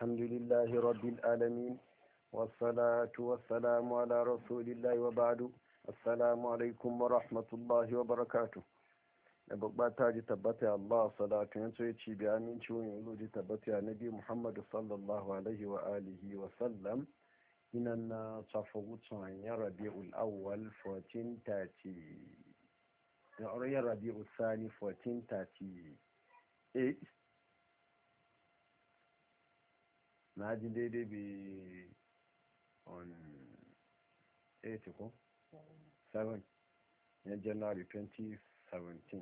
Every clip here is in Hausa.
الحمد لله رب العالمين والصلاة والسلام على رسول الله وبعد السلام عليكم ورحمة الله وبركاته babba ji tabbata Allah salatu yanzu ya ci biya min ciwon yanzu ji tabbata nabi Muhammad sallallahu alaihi wa alihi wa sallam ina na tsafa gutsun ya Rabiul Awwal 1430 ya Rabiul Thani 1438 na ji daidai bi on 8 ko 7 na January 2017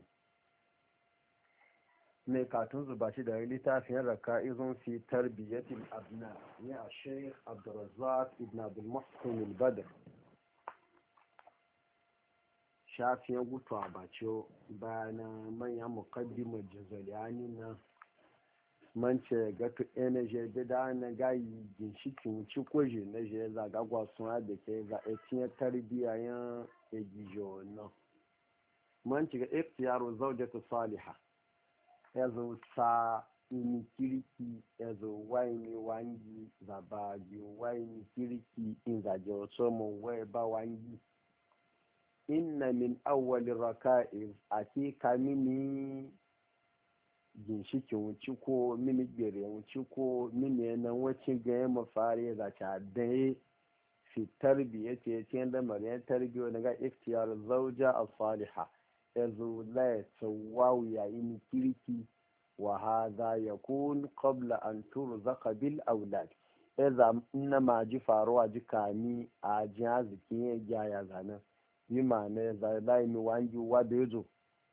mai katun zuba shi da littafin raka'izun fi tarbiyyatil abna ne a sheikh abdurrazzaq ibn abdul muhsin al-badr shafin gutu a bacio bayan manyan mukaddimar jazaliyani na mance gato energy da na gayi ginshikin wuce kwaje na je zagagwa suna da ke za a cinye tarbiyyayen egijo na mance ga iftiyaro zaujatu salihah ya zo sa ini kirki ya zo waini wangi zabaji waini kirki in zaje wato mun wai ba wangi inna min awwali raka'iz akika mini ginshikin wuci ko mini gbere wuci ko mini nan wacin ga ya mafari za ta dai fi tarbiyya ce cikin lamarin tarbiyya daga ikhtiyar zauja as-salihah yazo la tawawu yayin kirki wa hadha yakun qabla an turzaqa bil aulad idza inma ji faruwa jikani a jiyazikin ya zana yi ma'ana za lai mi wangi wa bezo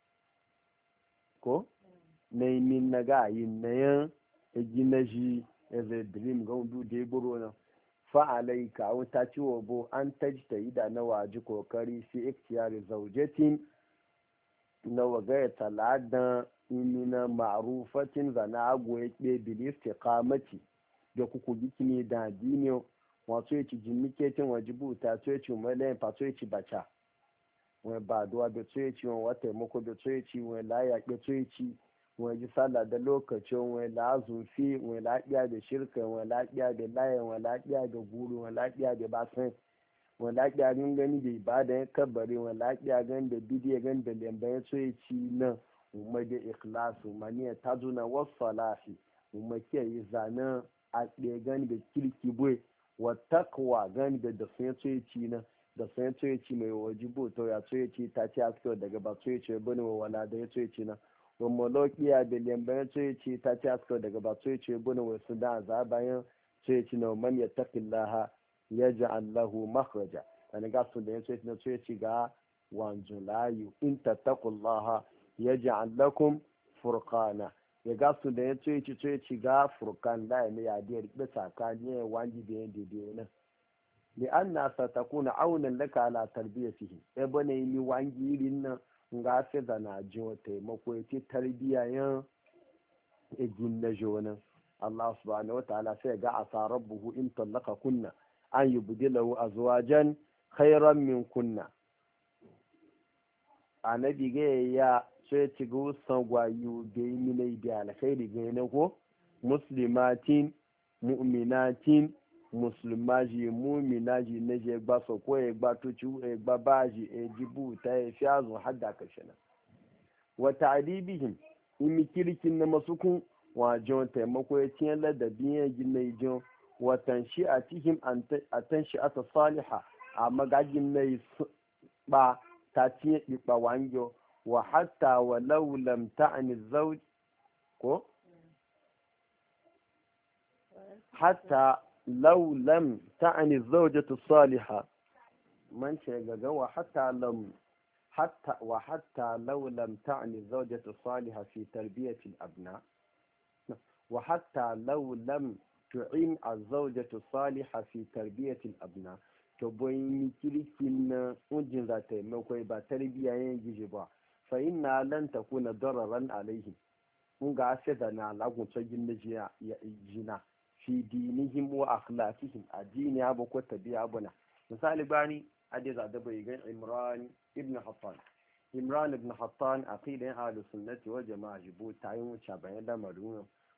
ko nei min naga yin nayan ejinaji eze dream ga undu de buru na fa alayka wa ta ciwo bo an tajtahida na waji kokari fi ikhtiyari zawjatin na wagaya taladan inina ma'rufatin zana agwo yake bil istiqamati da kuku bikini da diniyo wato yaci jinniketin wajibuta to yaci malen fa to yaci bacha wai ba duwa da to yaci wata mako da to yaci wai la ya ke to yaci wai ji sallah da lokacin wai la zufi wai lafiya da shirka wai lafiya da layan wai lafiya da guru wai lafiya da basan wani lafiya gan gani da ibada ya kabari wani lafiya gan da bidiyo gan da lemba ya so ya ci nan umar da ikhlasu maniya ta zuna wasu salafi umar ke yi zanen a ɗaya gani da kirki bai wa takwa gani da sun ya so ya ci nan da sun ya so ya ci mai wajibu to ya so ya ci ta ce askar daga ba so ya ci bane wa wala da ya so ya ci nan wa malokiya da lemba ya so ya ci ta ce askar daga ba so ya ci bane wa su da azabayan so ya ci na man ya taqillaha yaj'al lahu makhraja an ga sun da yace na so yace ga wanzu layu in tattaqullaha yaj'al lakum furqana ya ga sun da yace so yace ga furqan da ne ya da rike tsakani wanji da yanda da ne li anna satakuna aunan laka ala tarbiyatihi e bane ni wanji irin nan ga sai da na jiwo taimako yace tarbiyayen ejin na jona Allah subhanahu wa ta'ala sai ga asa rabbuhu in tallaka kunna an yi budilahu a zuwajen khairan min kunna annabi ga ya sai ci ga san gwayu da yi minai da alkhairi ga ne ko muslimatin mu'minatin musulmaji mu'minaji ne je gba so ko e gba tucu e gba baji e jibu ta e fiazu hadda kashana wa ta'dibihim imi kirkin na masukun wajen taimako ya ciyar ladabi ya gina ijon watan shi a cikin atan shi ata saliha a magagin na ba ta ciye ɗiɓa wangiyo wa hatta wa laulam ta'ani zauj ko hatta laulam ta'ani zaujatu saliha man ce gaga wa hatta laulam ta'ani zaujatu saliha fi tarbiyatil abna wa hatta laulam tu'in az-zawjatu salihah fi tarbiyatil abna to boyin kirkin na ujin za ta yi kai ba tarbiya yin gije ba fa inna lan takuna dararan alaihi mun ga sai da na lagun tsagin najiya ya jina fi dinihim wa akhlaqihim addini abu ko tabi'a abuna misali bani hadiza da bai ga Imran ibn Hattan aqidan ahlus sunnati wal jama'a jibu tayin wuce bayan lamarin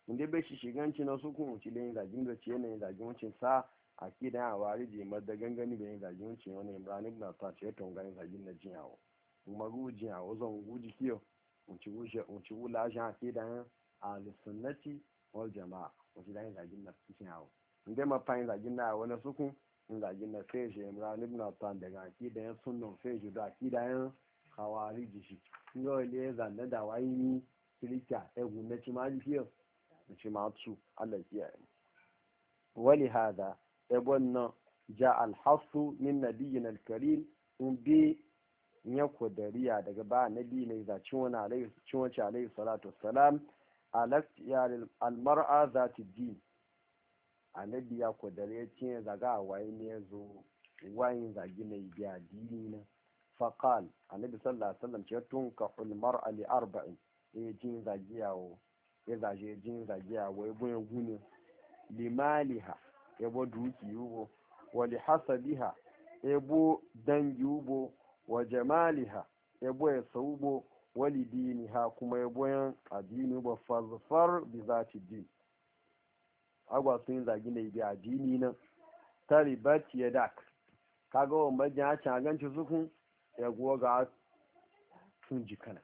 inda bai shi shiganci na su kun ci da zagin da ce ne zagin wucin sa a kidan a wari je madda gangani da yin zagin wucin wani imran ibn ta ce to ganin zagin na jiyawo kuma gujiyawo zan guji kiyo unci wula shi a kidan al-sunnati wal jama'a wuci da yin zagin na jiyawo inda ma fa yin zagin na wani sukun in zagin na sai shi imran ibn ta daga kidan sunnan sai shi da kidan hawari shi ngo le zanna da wayini kirista egun na ci ma jiyo ci ma su Allah ya yi wali hada ebonna ja al-hasu min nabiyina al-karim in bi ya kodariya daga ba nabi ne da ciwon alayhi salatu wassalam al-ikhtiyar al-mar'a zati din annabi ya kodare cin zaga waye ne zo wayin zagi ne biya dini na faqal annabi sallallahu alaihi wasallam ce tunkahu al-mar'a li arba'in jin zagiyawo ya zaje jin zagiyawo ya boye gune limaliha ya bo duki yubo wa li hasabiha ya bo dangi yubo wa jamaliha ya bo ya saubo wa li diniha kuma ya boyan addini ba fazfar bi zati din agwa sun zagi ne bi addini nan taribat yadak kaga wa majin a ganci sukun ya goga sun jikana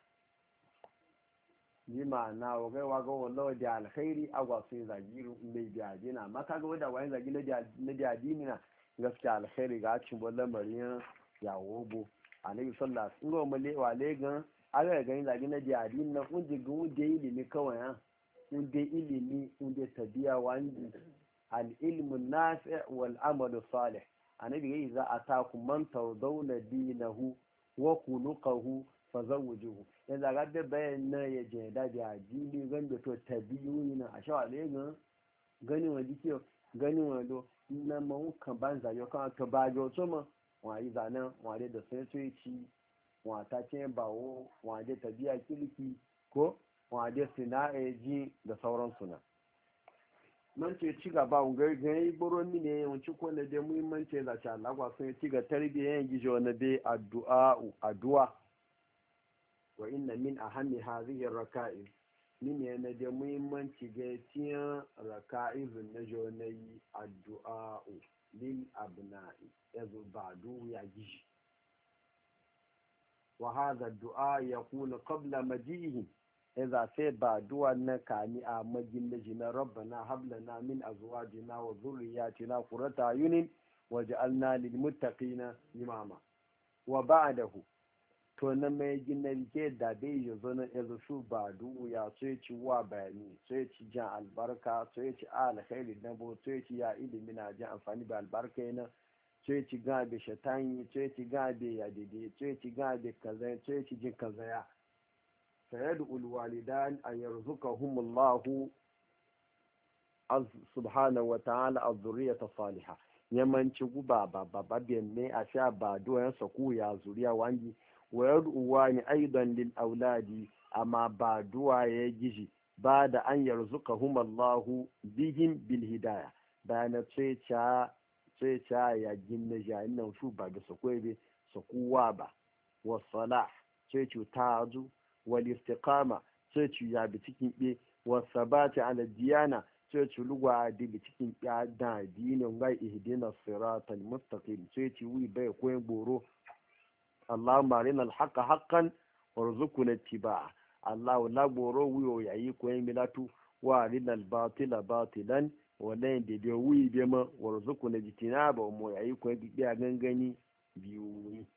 yi ma'ana wa gaiwa ga wallawa da alkhairi agwa sun zagi mai biya dina amma kaga wadda wani zagi na biya dina gaskiya alkhairi ga cin bollan mariyan yawo bo alayhi sallallahu alaihi wasallam male wa le gan aga ga zagi na biya dina kun ji gun da ilimi kawai ha kun da ilimi kun da tabiya wani al ilmu nafi' wal amal salih annabi yayi za a taku man tawdawna dinahu wa khuluquhu fazawujuhu yanzu ga da bayan na ya je da da jini ganda to tabiyu na a shawa le gan gani wa dike gani wa do na mun kan banza yo kan to ba jo so mo wa yi zana wa da sai sai ci wa ta ce bawo wa da tabiya kirki ko wa da sina'a ji da sauran suna man ce ci gaba ungar gani boron ne yawanci ko da dai muhimmanci da ta Allah kwa sun ci ga tarbiyyar gijo na dai addu'a wa inna min ahammi hadhihi ar-raka'iz min yana da muhimmanci ga tiyan raka'iz na jonayi addu'a lil abna'i yazo badu ya gishi wa hadha ad-du'a yakunu qabla majihi idza sai badu na kani a magin da jina rabbana hab lana min azwajina wa dhurriyyatina qurrata ayunin waj'alna lil muttaqina imama wa ba'dahu to na mai gina rike da bai yi zo na yanzu su ba duhu ya so ya ci wa bayani so ya ci jan albarka so ya ci alkhairi na bo so ya ci ya ilimi na jan amfani da albarka yana so ya ci gabe shatani so ya ci gabe ya dede so ya ci gabe kaza so ya ci jin kaza ya sayadu ulwalidan an yarzuqahumullahu subhanahu wa ta'ala az-zurriyata salihah yamanci guba ba ne a sha ba doyan saku ya zuriya wangi wayar uwa ne aidan lil auladi amma ba duwa ya gishi ba da an yarzuka humallahu bihim bil hidaya bayan sai ca ya ginna jayin nan su ba da sakwai be sakuwa ba wa salah sai ci tazu wal istiqama sai ci ya bi cikin be wa sabati ala diyana sai ci lugwa da bi cikin da dinin ga ihdina siratal mustaqim sai ci wi bai koyin boro Allahumma arina al-haqqa haqqan warzuqna ittiba'a Allah la boro wiyo yayi koyin milatu wa arina al-batila batilan wala de de wi be ma warzuqna jitinaba mo yayi koyin biya gangani biyu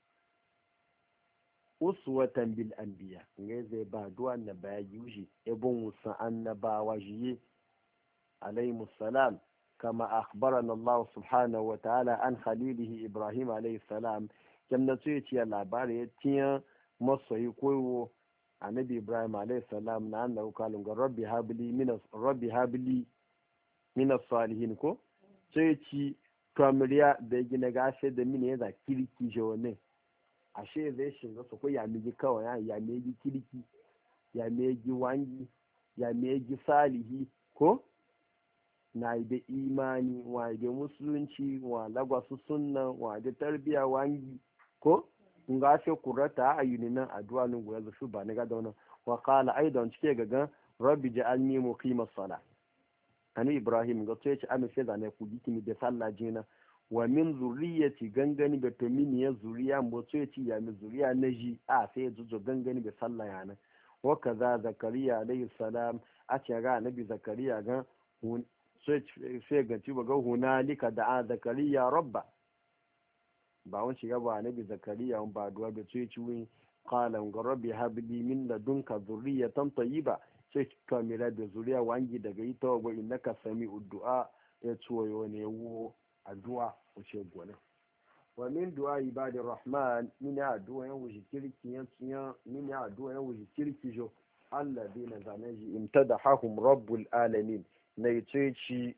uswatan bil anbiya ngai zai ba duwan na baya yushi ibn musa annabawa jiye alayhi salam kama akhbarana Allah subhanahu wa ta'ala an khalilihi Ibrahim alayhi salam kemna su ya ciya labari ya tiya masoyi koyo annabi Ibrahim alayhi salam na annahu kalun ga rabbi habli minas salihin ko sai ci kamariya da gina gashe da mini yana kirki jone ashe zai shiga su ko ya miji kawai ya miji kirki ya miji wangi ya miji salihi ko na da imani wa da musulunci wa lagwasu sunna wa da tarbiya wangi ko nga ce kurata a yuninan addu'a nun goya su ba ne ga dauna wa qala aidan cike gaga rabbi ja'alni muqimas sala ani ibrahim ga sai ce amin sai zane ku gikini da sallah jina wa min zuriyati gangani da to min ya zuriya mo sai ci ya mi zuriya naji a sai zuzo gangani da sallah yana wa kaza zakariya alayhi salam a ce ga annabi zakariya ga sai ga ci ga hunalika da zakariya rabba ba wani shiga ba annabi zakariya ba duwa da sai ci win qala ga rabbi habli min ladunka zurriyatan tayyiba sai kamila da zuriya wangi daga ita wa innaka sami'ud du'a ya tsoyo ne wo addu'a wuce gona wa min du'a ibadir rahman min addu'a yan wuce kirki yan min addu'a yan wuce kirki jo alladina zanaji imtadahum rabbul alamin na yace ci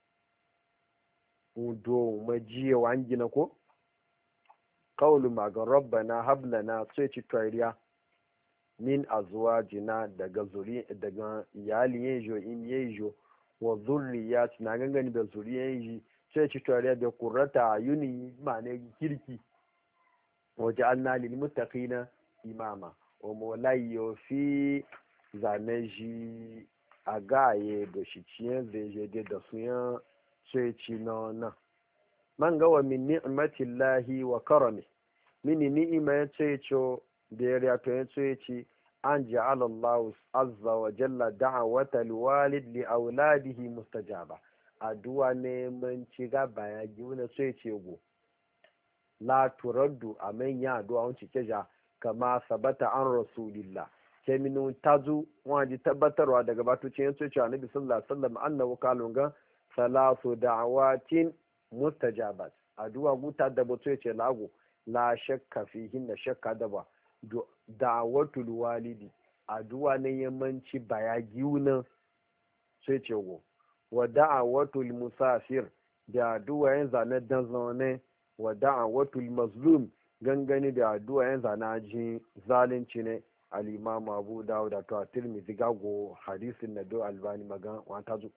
udo majiya wangi na ko qawlu ma ga rabbana hab lana sai ci tariya min azwajina daga daga iyali yejo in yejo wa zurriyat na gangani da zuriyan yi sai ci tare da qurrata ayuni mane kirki waja'alna lil muttaqina imama wa mawlayyo fi zanaji agaye da shi ciyen zeje da suyan sai ci na man ga wa min ni'matillahi wa karami mini ni'ima ya ce da ya riyato ya ce an ja'ala Allah azza wa jalla da'awata liwalid li auladihi mustajaba addu'a ne mun ci gaba ya gi wani sai ce go la turaddu amanya addu'a won cike ja kama sabata an rasulillah ke minu tazu waji tabbatarwa daga batucin ya ce annabi sallallahu alaihi wasallam annahu kalunga salatu da'awatin mustajabat addu'a guta da bato ce lago la shakka fihin da shakka da ba da'awatul walidi addu'a ne yamanci baya giuna sai ce go wa da'awatul musafir da addu'a yan zane dan zane wa da'awatul mazlum gangani da addu'a yan zana ji zalunci ne al-imam Abu Dawud da Tirmidhi gago hadisin da do Albani magan wata zu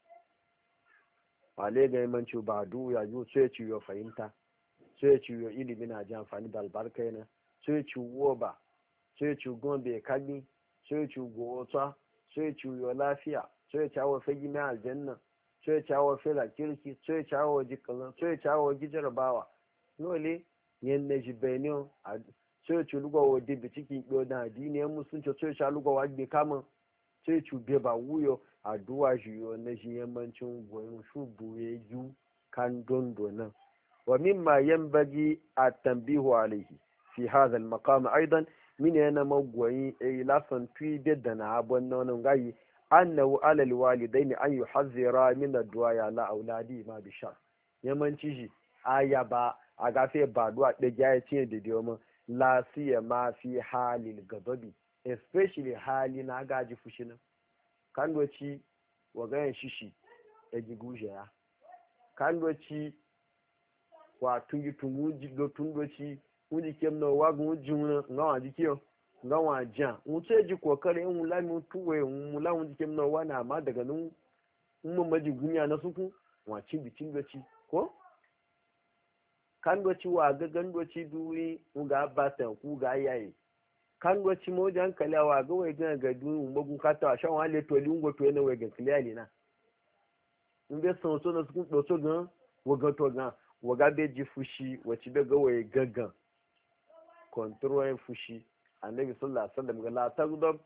wale ga yamanci ba addu'a yo sai ci yo fahimta sai ci yo ilimi na ji amfani da albarka yana sai ci woba sai ci gombe kagi sai ci gota sai ci yo lafiya sai ci hawa fagi mai aljanna sai ci hawa fela kirki sai ci hawa jikin sai ci hawa gijarabawa nole yanda ji benin sai ci lugwa wa dibi cikin ɗo da adiniyar musulunci sai ci lugwa wa gbe kama sai ci be ba wuyo addu'a shi yo na shi yammancin goyon shubu ya yi kan dondo nan wa mimma yanbaghi at-tanbihu alayhi fi hadha al-maqam aidan min yana magwayi lasan fi bedana abun nan gayi annahu ala al-walidain an yuhadhira min ad-du'a ya la auladi ma bi shar yamanci shi aya ba a gafe ba du'a da ya ce da dioma la siyama fi halil gababi especially hali na gaji fushina kan doci wa gayan shishi ya giguje ya kan doci wa tungi tumuji do tundoci wuni kemna wa gun juna ngawa dikiyo ngawa jan wuce ji kokare in wula mu tuwe wula wuni kemna wa na ma daga nun mun maji gunya na suku wa ci bitin doci ko kan doci wa ga gandoci duwi uga bata ku ga yayi kan doci mo jan kalawa ga wai ga duwi magun kata shan wale to lingo to ne wai ga clearly na in be so so na suku do so gan wo ga to gan waga bai ji fushi wacce bai ga waye gaggan kontrolin fushi annabi sallallahu alaihi wasallam ga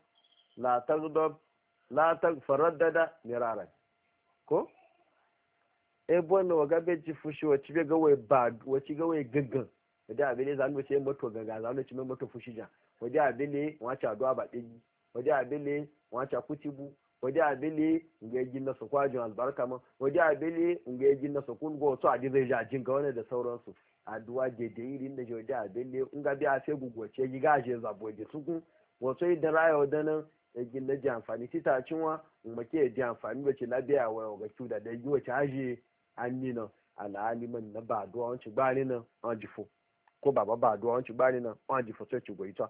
la tagdab faraddada miraran ko e bonno waga bai ji fushi wacce bai ga waye bad wacce ga waye gaggan da abele zan wace moto gaga zan wace moto fushi ja waje abele wace addu'a ba digi waje abele wace kutibu waje abele ga yin na kwajin albarka ma waje abele ga yin na kun go to adi zai jajin ga wani da sauransu addu'a da irin da waje abele in ga biya sai gugoce yi gaje zabo da su wato da rayo da nan yin na ji amfani tita cinwa mu ke ji amfani wace labiya wa ga tuda da yi wace haje an ni na alaliman na ba addu'a wancin bani nan an jifo ko baba ba addu'a wancin bani nan an jifo sai ci goita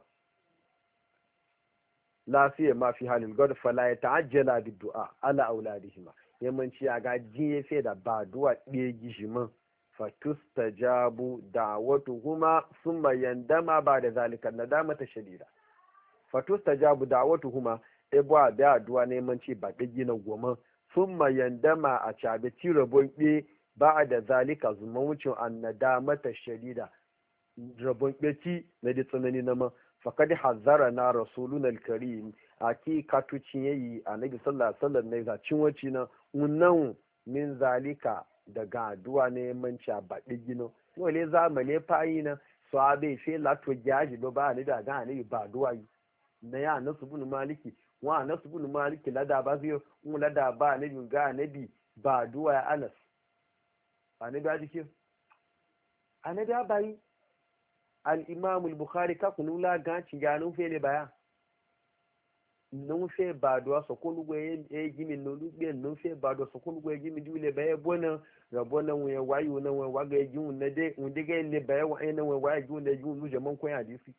lafiya ma fi halin god fala ya ta'ajjala bi du'a ala auladihima yamanci ya ga jiye fe da ba du'a ɗaya gishiman fatustajabu da'watuhuma thumma yandama ba da zalika nadama ta shadida fatustajabu da'watuhuma ebo a da aduwa neman ci ba gina goma sun yandama a cabe rabon ɓe ba da zalika zuma wucin annada mata shadida rabon ɓeci na da tsanani na ma fakadi hazara na rasulun alkarim a ki katucin yayi a nabi sallallahu alaihi wasallam ne zacin wacce na unan min zalika daga aduwa neman ci ba gina wale zamane fayi na sahabe fe lato jaji ba ni da ga ni ba aduwa yi na ya nasu bin maliki wa nasu bin maliki lada ba zai un lada ba ne bin ga nabi ba duwa ya anas ba ne ba dike anabi abai al imam al bukhari ka kunu la ga ci ga nun fele baya nun fe ba duwa so ko lugo e gimi no lugbe nun fe ba duwa so ko lugo e gimi dule baya bona ga bona we wayu na we waga e giun na de un de ga le baya wa ina we wayu giun de giun luje man ko ya disi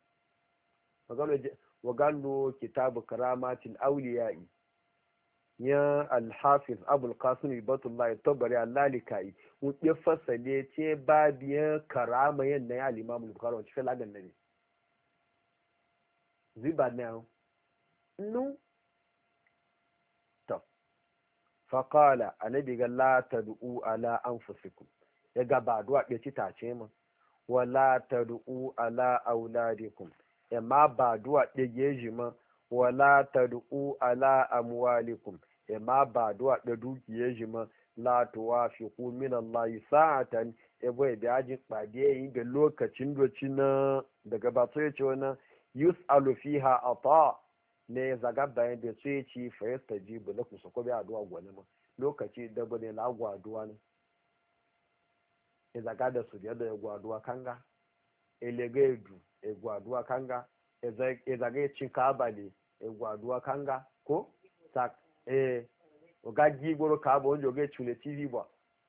وقالوا كتاب كرامات الأولياء يا الحافظ أبو القاسم عبد الله الطبري اللالكائي ويفصل يتي باب كرامة يا الإمام البخاري وشفي لعد النبي زي بعد نعم نو طب فقال النبي قال لا تدعوا على أنفسكم يقع بعد وقت يتي تعشيما ولا تدعوا على أولادكم ma ba duwa ɗage shi ma wala tad'u ala amwalikum ma ba duwa da dukiyar shi ma la tuwafiqu min Allah sa'atan bai da ajin pade yin da lokacin doci na daga ba sai ce wannan yus'alu fiha ata ne zaga bayan da sai ci fa yastajibu lakum so ko bi addu'a gwana ma lokaci da bane la gwaduwa ne zaga da su da gwaduwa kanga elegedu egwaduwa kanga ezage chikaba ne egwaduwa kanga ko tak ogaji goro kaba onjo ge chule tv ba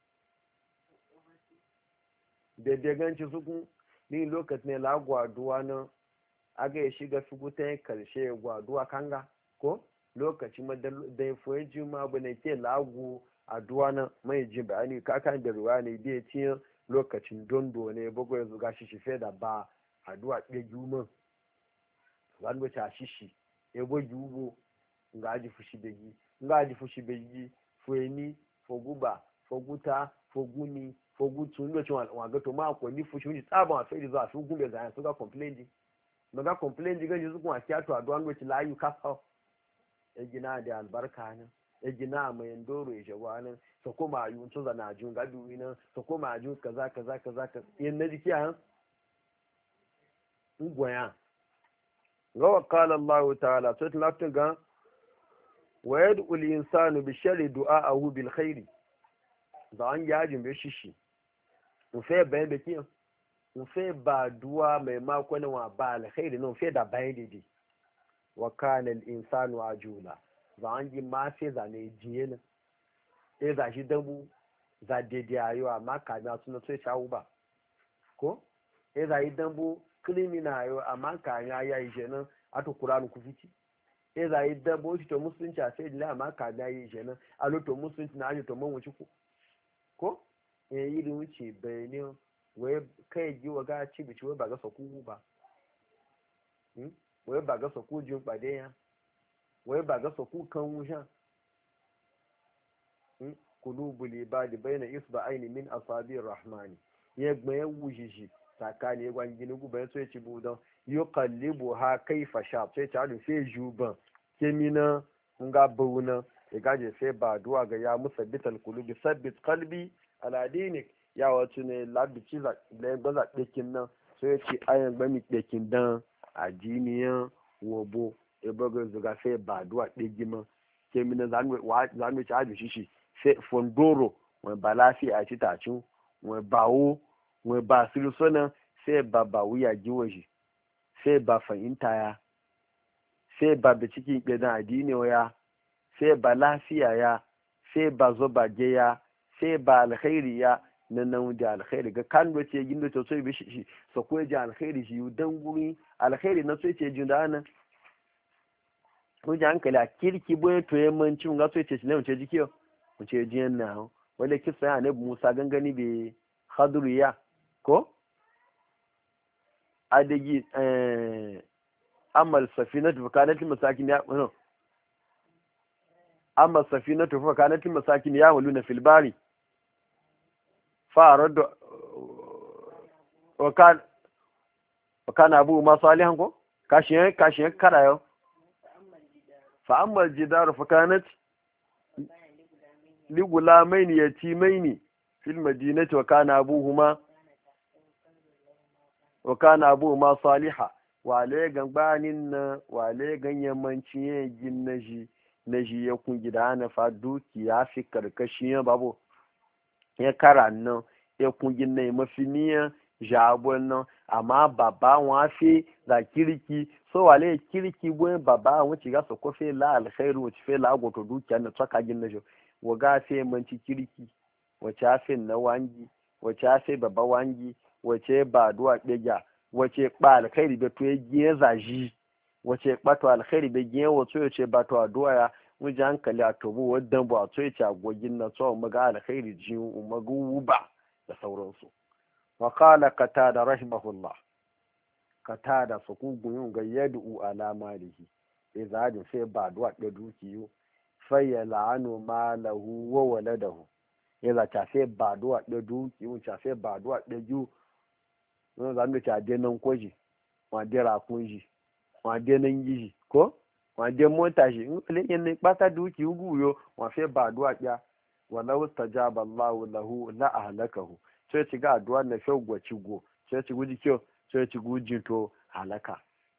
de ganci suku ni lokacin ne la gwaduwa nan aga ya shiga figutan karshe gwaduwa kanga ko lokacin ma da fuwe juma bane ke lagu aduwa nan mai jin bayani kakan da ruwa ne da ya lokacin dondo ne bugu ya zuga shi fe da ba aduwa ɗaya juma wani wace a shishi ego jugo nga aji fushi begi nga aji fushi begi fueni foguba foguta foguni fogutu ndo chwa wagato ma ko ni fushi ni tsaba wa fedi za su gumbe za su ga complain ga complain ga yuzu kuma kiyato aduwa ndo ci layu kasa e gina da albarka ne e gina mai ndoro e jawani so kuma ayun to zana jun ga duwina so kuma ajun kaza kaza kaza yin na jikiya ugwaya gawa kala Allah ta'ala to latin ga wa yad'u al-insanu bi sharri du'a'ahu bil khairi da an yajin be shishi mu fe bayan be kiyan mu fe ba du'a mai mako na wa ba al-khairi no fe da bayan didi wa kana al-insanu ajula da an ji ma fe za ne jiye ne e za shi dabu za dede ayo amma ka na suna so shawu ba ko e za yi dambu criminal yo amma ka ya yi jenan ato Qur'an ku fiti e za yi dabo shi to musulunci a sai dila amma ka ya yi jenan a loto musulunci na aje to mun wuci ko e yi da wuce bayani wai kai ji wa ga ci bici wai ba ga saku ba wai ba ga saku jin pade ya wai ba ga saku kan wusha qulubul ibadi bayna isba'aini min asabi'ir rahmani yegbe wujiji tsakani gwan gini guba ya tsoye ci budan yi kallibu ha kai fasha sai ta hadu sai juban kemina nga bauna ya gaje sai ba duwa ga ya musabbital kulubi sabbit kalbi aladinik ya wato ne labici da ya gbaza ɗakin nan sai ya ce ayan gbami ɗakin dan adiniyan wobo ya baga zuga sai ba duwa ɗagima kemina zanuwa ci hadu shi sai fondoro wani ba lafiya a ci tacin wani bawo wai ba su sona sai ba wuya jiwo shi sai ba fahimta ya sai ba da cikin gidan addini ya sai ba lafiya ya sai ba zobaje ya sai ba alkhairi ya nan da alkhairi ga kan doce gindo to so bi shi so ko ji alkhairi shi dan guri alkhairi na so ce jin da nan ko ji hankali a kirki boye to yammanci mun ga so ce ne mun ce jikiyo mun ce jiyan na wala kisa ya ne Musa gangani be khadriya ko adagi amal safinat bukanat masakin ya no amma safinatu fa kanat masakin ya'maluna fil bari fa aradu wa kana abu ma salihan ko kashin karayo fa amma jidar fa kanat li gulamain yatimaini fil madinati wa kana abuhuma salihah wale ganbanin na wale ganyamanci yin naji ya kun gida na fa dukiya fi karkashin babu ya kara nan ya kun gina mafi niyan jabon nan amma baba wọn fi da kirki so wale kirki gwen baba wọn ci gasa ko fe la alkhairu ci fe la goto dukiya na tsaka gina jo waga fe manci kirki wace afe na wangi wace afe baba wangi wace ba duwa ɗaya wace ba alkhairi be to ye zaji wace ba to alkhairi be ye wato yace ba to addu'a ya mun ji hankali a tobo wadan ba to yace agogin na so maga alkhairi ji magu ba da sauransu wa qala qatada rahimahullah qatada su ku gun ga yadu ala malihi idza da sai ba duwa da dukiyo fayyalanu malahu wa waladahu idza ta sai ba duwa da dukiyo ta sai ba duwa da ju wọ́n zàmì tí àdé náà ń kó jì wọ́n àdé ràkún jì wọ́n àdé náà ń yí jì kó wọ́n àdé mọ́tà jì ń lé yẹn ní pátá dúkìá wù yó wọ́n fẹ́ bá àdúrà píà wọ́n lọ́wọ́ tàjà bàláwò làhù láàhàlákàhù tí ó ti gá àdúrà náà fẹ́ gbọ̀chí gbò tí ó ti gúdí kí ó tí ó ti gúdí tó àlákà.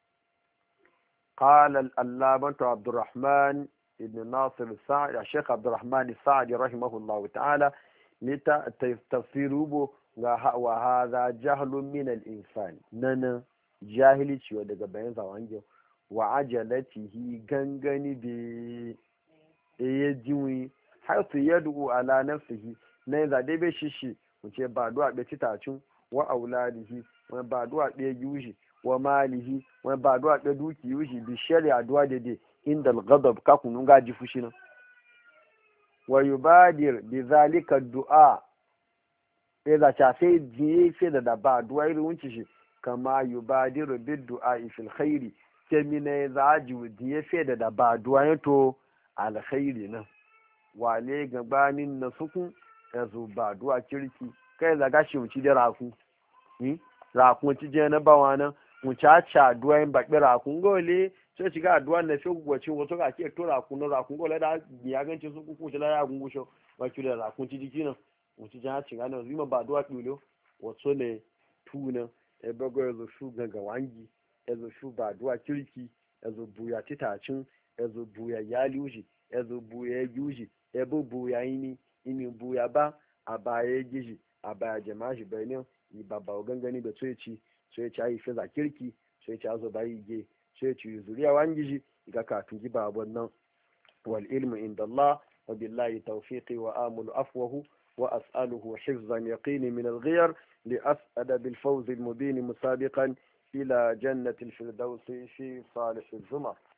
قال العلامة عبد الرحمن ابن ناصر السعدي الشيخ عبد الرحمن السعدي رحمه الله تعالى تفسيره wa hadha jahlun min al-insan nana jahili ciwo daga bayan zawanjo wa ajalatihi gangani bi jiwi har su yadu ala nafsihi na za dai be shishi wuce ba duwa be titacin wa auladihi wa ba duwa be yushi wa malihi wa ba duwa be duki yushi bi shari'a duwa dede inda al-ghadab ka kunun gaji fushi na wa yubadir bi zalika du'a za ta sai jiye sai da ba du'a irin wuce shi kama yubadiru bid du'a fil khairi sai mina za ji jiye sai da ba du'a to alkhairi nan wale gabanin na suku yazo ba du'a kirki kai za ga shi wuci da raku rakun ci je na bawa nan mu cha du'a in baki rakun gole sai shiga addu'a na sai gwace wato ga ke to rakun na rakun gole da ya ganci su ku shi la ya gungusho ba ki da rakun ci jiki nan mutu jan cin ana zima ba duwa tulo wato ne tuna e bago yazo shu ganga wangi yazo shu ba duwa kirki yazo buya titacin yazo buya yaliuji yazo buya yuji ebo buya ini buya ba abaye giji abaya jama'a shi bayanin yi babba gangani da tsoyaci ayi fiza kirki tsoyaci azo bayi ge tsoyaci zuriya wangi ga katun ji babon nan wal ilmu inda Allah wa billahi tawfiqi wa amulu afwahu وأسأله حفظا يقيني من الغير لأسأل بالفوز المبين مسابقا إلى جنة الفردوس في صالح الزمر